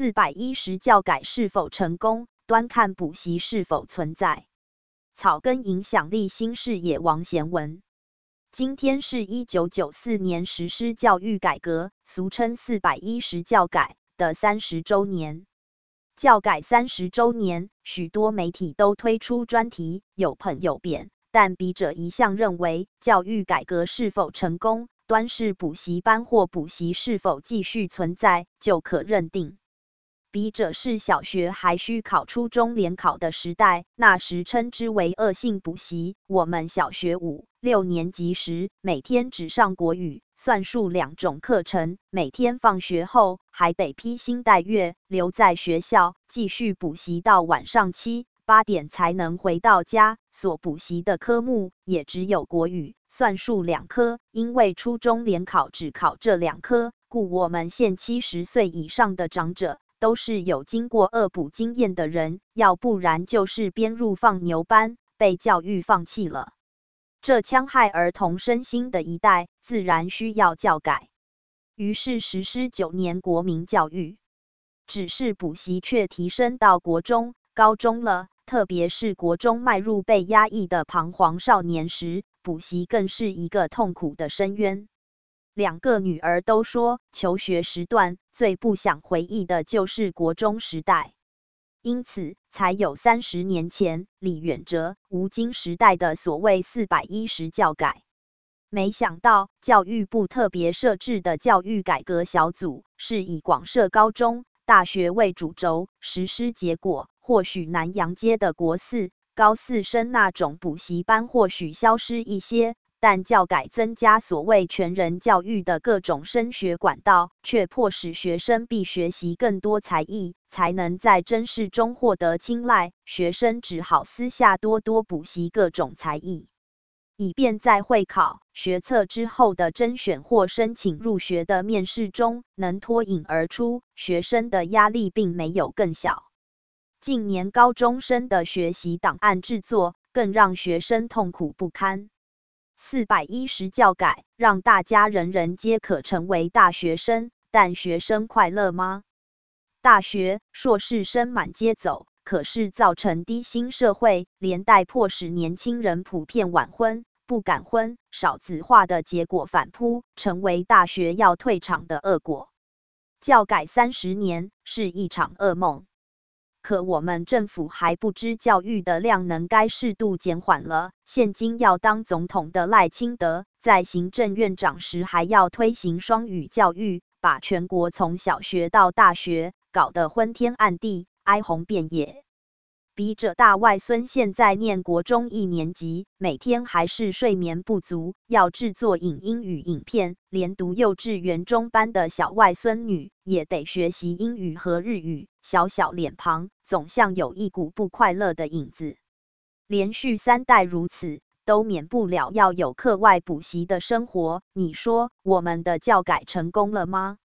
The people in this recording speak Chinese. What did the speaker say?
410教改是否成功，端看补习是否存在。草根影响力新视野王贤文。今天是1994年实施教育改革，俗称410教改的30周年。教改30周年，许多媒体都推出专题，有捧有贬，但笔者一向认为，教育改革是否成功，端视补习班或补习是否继续存在，就可认定。笔者是小学还需考初中联考的时代，那时称之为恶性补习。我们小学5、6年级时，每天只上国语、算术2种课程，每天放学后还得披星戴月留在学校继续补习到晚上7、8点才能回到家。所补习的科目也只有国语、算术2科，因为初中联考只考这2科，故我们现70岁以上的长者都是有经过恶补经验的人，要不然就是编入放牛班，被教育放弃了。这戕害儿童身心的一代，自然需要教改。于是实施9年国民教育，只是补习却提升到国中、高中了，特别是国中迈入被压抑的彷徨少年时，补习更是一个痛苦的深渊。2个女儿都说，求学时段最不想回忆的就是国中时代，因此才有30年前李远哲、吴京时代的所谓410教改。没想到教育部特别设置的教育改革小组，是以广设高中、大学为主轴，实施结果或许南阳街的国4、高4生那种补习班或许消失一些，但教改增加所谓全人教育的各种升学管道，却迫使学生必学习更多才艺，才能在甄试中获得青睐。学生只好私下多补习各种才艺，以便在会考、学测之后的甄选或申请入学的面试中能脱颖而出，学生的压力并没有更小。近年高中生的学习档案制作，更让学生痛苦不堪。410教改让大家人人皆可成为大学生，但学生快乐吗？大学、硕士生满街走，可是造成低薪社会，连带迫使年轻人普遍晚婚、不敢婚、少子化的结果反扑，成为大学要退场的恶果。教改30年是一场噩梦。可我们政府还不知教育的量能该适度减缓了。现今要当总统的赖清德，在行政院长时还要推行双语教育，把全国从小学到大学搞得昏天暗地，哀鸿遍野。笔者大外孙现在念国中1年级，每天还是睡眠不足，要制作影音与影片，连读幼稚园中班的小外孙女也得学习英语和日语，小脸庞总像有一股不快乐的影子。连续3代如此，都免不了要有课外补习的生活。你说我们的教改成功了吗？